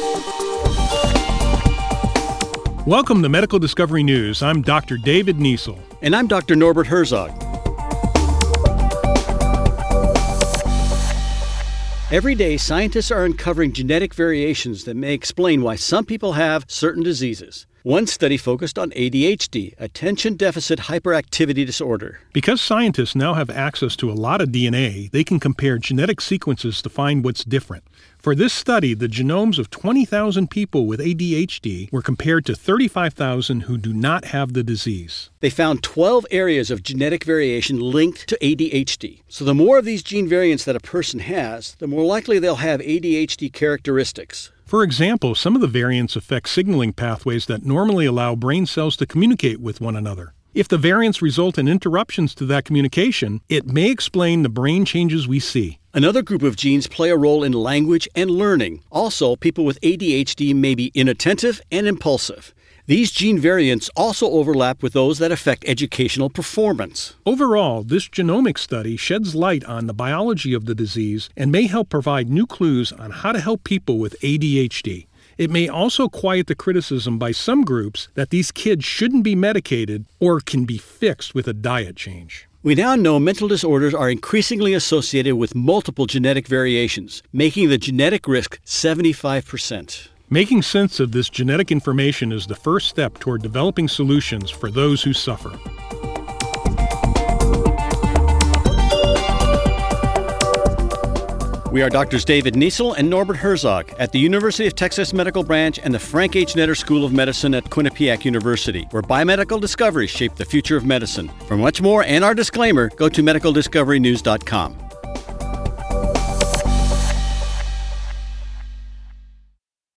Welcome to Medical Discovery News. I'm Dr. David Niesel. And I'm Dr. Norbert Herzog. Every day, scientists are uncovering genetic variations that may explain why some people have certain diseases. One study focused on ADHD, attention deficit hyperactivity disorder. Because scientists now have access to a lot of DNA, they can compare genetic sequences to find what's different. For this study, the genomes of 20,000 people with ADHD were compared to 35,000 who do not have the disease. They found 12 areas of genetic variation linked to ADHD. So the more of these gene variants that a person has, the more likely they'll have ADHD characteristics. For example, some of the variants affect signaling pathways that normally allow brain cells to communicate with one another. If the variants result in interruptions to that communication, it may explain the brain changes we see. Another group of genes play a role in language and learning. Also, people with ADHD may be inattentive and impulsive. These gene variants also overlap with those that affect educational performance. Overall, this genomic study sheds light on the biology of the disease and may help provide new clues on how to help people with ADHD. It may also quiet the criticism by some groups that these kids shouldn't be medicated or can be fixed with a diet change. We now know mental disorders are increasingly associated with multiple genetic variations, making the genetic risk 75%. Making sense of this genetic information is the first step toward developing solutions for those who suffer. We are Drs. David Niesel and Norbert Herzog at the University of Texas Medical Branch and the Frank H. Netter School of Medicine at Quinnipiac University, where biomedical discoveries shape the future of medicine. For much more and our disclaimer, go to medicaldiscoverynews.com.